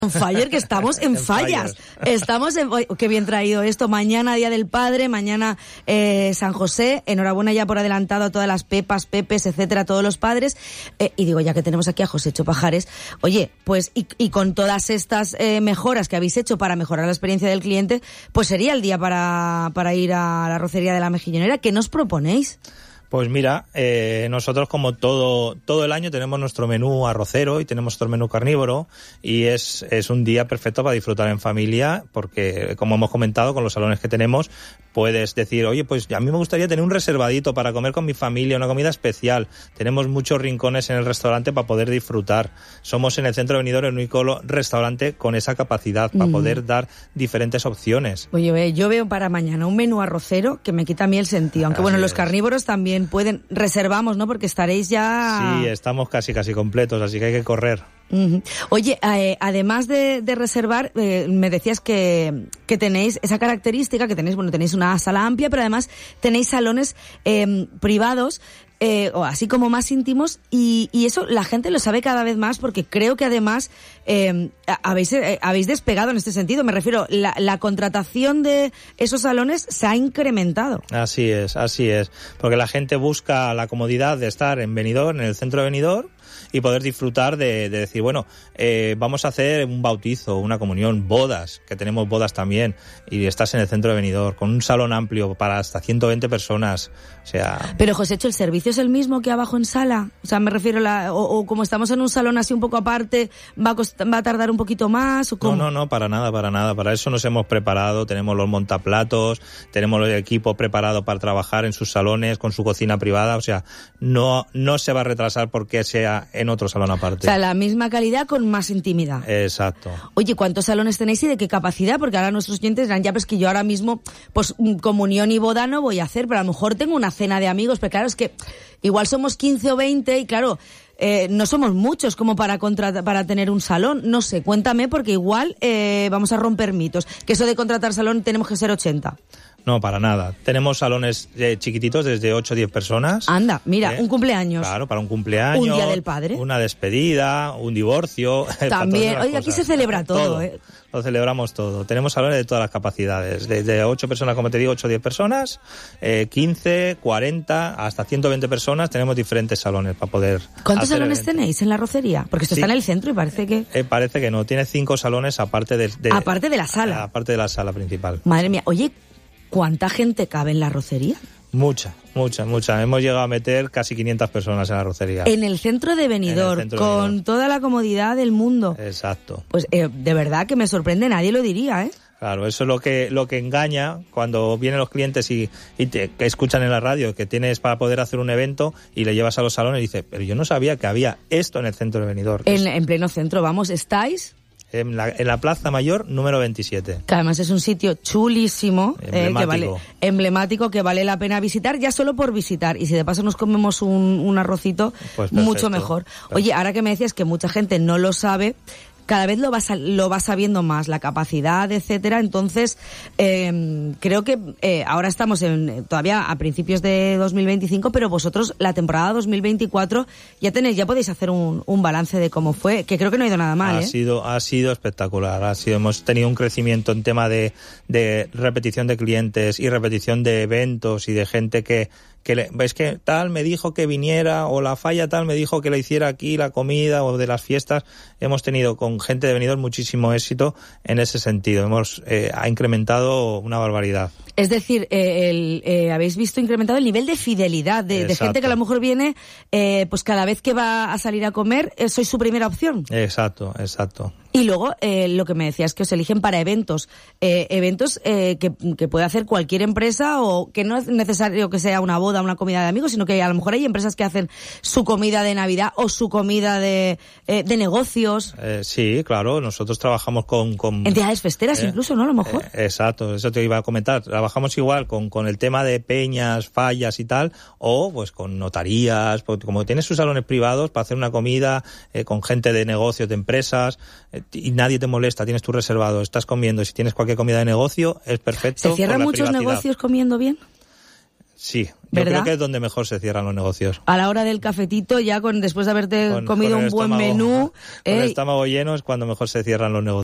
Fire, que estamos en fallas. Estamos en... Qué bien traído esto. Mañana Día del Padre, mañana San José. Enhorabuena ya por adelantado a todas las Pepas, Pepes, etcétera, a todos los padres. Y digo, ya que tenemos aquí a Josécho Pajares, oye, pues y con todas estas mejoras que habéis hecho para mejorar la experiencia del cliente, pues sería el día para ir a la arrocería de la Mejillonera. ¿Qué nos proponéis? Pues mira, nosotros como todo el año tenemos nuestro menú arrocero y tenemos nuestro menú carnívoro, y es un día perfecto para disfrutar en familia, porque como hemos comentado, con los salones que tenemos, puedes decir, oye, pues a mí me gustaría tener un reservadito para comer con mi familia, una comida especial. Tenemos muchos rincones en el restaurante para poder disfrutar. Somos en el centro de Benidorm el único restaurante con esa capacidad para poder dar diferentes opciones. Oye, yo veo para mañana un menú arrocero que me quita a mí el sentido, aunque bueno, los carnívoros también pueden, reservamos, ¿no? Porque estaréis ya... Sí, estamos casi completos, así que hay que correr. Uh-huh. Oye, además de reservar, me decías que tenéis esa característica, que tenéis una sala amplia, pero además tenéis salones privados, o así como más íntimos, y eso la gente lo sabe cada vez más, porque creo que además habéis despegado en este sentido. Me refiero, la contratación de esos salones se ha incrementado. Así es, porque la gente busca la comodidad de estar en Benidorm, en el centro de Benidorm, y poder disfrutar de decir, bueno, vamos a hacer un bautizo, una comunión, bodas, que tenemos bodas también, y estás en el centro de Benidorm, con un salón amplio para hasta 120 personas, o sea... Pero, Josécho, ¿el servicio es el mismo que abajo en sala? O sea, me refiero, o como estamos en un salón así un poco aparte, ¿va a tardar un poquito más? ¿O cómo? No, para nada, para eso nos hemos preparado, tenemos los montaplatos, tenemos el equipo preparado para trabajar en sus salones, con su cocina privada, o sea, no se va a retrasar porque sea en otro salón aparte. O sea, la misma calidad con más intimidad. Exacto. Oye, ¿cuántos salones tenéis y de qué capacidad? Porque ahora nuestros clientes dirán, ya, pues que yo ahora mismo, pues comunión y boda no voy a hacer, pero a lo mejor tengo una cena de amigos, pero claro, es que igual somos 15 o 20 y claro, no somos muchos como para tener un salón. No sé, cuéntame, porque igual vamos a romper mitos. Que eso de contratar salón tenemos que ser 80. No, para nada. Tenemos salones chiquititos, desde 8 o 10 personas. Anda, mira, un cumpleaños. Claro, para un cumpleaños. Un día del padre. Una despedida, un divorcio. También, oye, aquí se celebra todo. Lo celebramos todo. Tenemos salones de todas las capacidades. Desde 8 personas, como te digo, 8 o 10 personas, 15, 40, hasta 120 personas. Tenemos diferentes salones para poder... ¿Cuántos salones tenéis en la arrocería? Porque esto está en el centro y parece que... Parece que no. Tiene 5 salones aparte de... Aparte de la sala. Aparte de la sala principal. Madre mía. Oye, ¿cuánta gente cabe en la arrocería? Mucha. Hemos llegado a meter casi 500 personas en la arrocería. En el centro de Benidorm, con toda la comodidad del mundo. Exacto. Pues de verdad que me sorprende, nadie lo diría, ¿eh? Claro, eso es lo que engaña cuando vienen los clientes y que escuchan en la radio que tienes para poder hacer un evento y le llevas a los salones y dices, pero yo no sabía que había esto en el centro de Benidorm. En pleno centro, vamos, ¿estáis? En la Plaza Mayor número 27. Que además es un sitio chulísimo, emblemático, que vale la pena visitar, ya solo por visitar. Y si de paso nos comemos un arrocito, pues mucho mejor. Perfecto. Oye, ahora que me decías que mucha gente no lo sabe, cada vez lo va sabiendo más, la capacidad, etcétera. Entonces, creo que ahora estamos todavía a principios de 2025, pero vosotros la temporada 2024 ya podéis hacer un balance de cómo fue, que creo que no ha ido nada mal. Ha sido espectacular. Hemos tenido un crecimiento en tema de repetición de clientes y repetición de eventos y de gente es que tal me dijo que viniera, o la falla tal me dijo que le hiciera aquí la comida, o de las fiestas. Hemos tenido con gente de Benidorm muchísimo éxito en ese sentido. Ha incrementado una barbaridad. Es decir, habéis visto incrementado el nivel de fidelidad de gente que a lo mejor viene, pues cada vez que va a salir a comer, sois su primera opción. Exacto. Y luego, lo que me decías, que os eligen para eventos que puede hacer cualquier empresa, o que no es necesario que sea una boda, una comida de amigos, sino que a lo mejor hay empresas que hacen su comida de Navidad o su comida de negocios. Sí, claro, nosotros trabajamos con entidades festeras incluso, ¿no? A lo mejor. Exacto, eso te iba a comentar. Trabajamos igual con el tema de peñas, fallas y tal, o pues con notarías, porque como tienes sus salones privados para hacer una comida con gente de negocios, de empresas, y nadie te molesta, tienes tu reservado, estás comiendo, si tienes cualquier comida de negocio, es perfecto. ¿Se cierran muchos negocios comiendo bien? Sí, yo ¿verdad? creo que es donde mejor se cierran los negocios. A la hora del cafetito, ya después de haberte comido un buen menú. Con el estómago lleno es cuando mejor se cierran los negocios.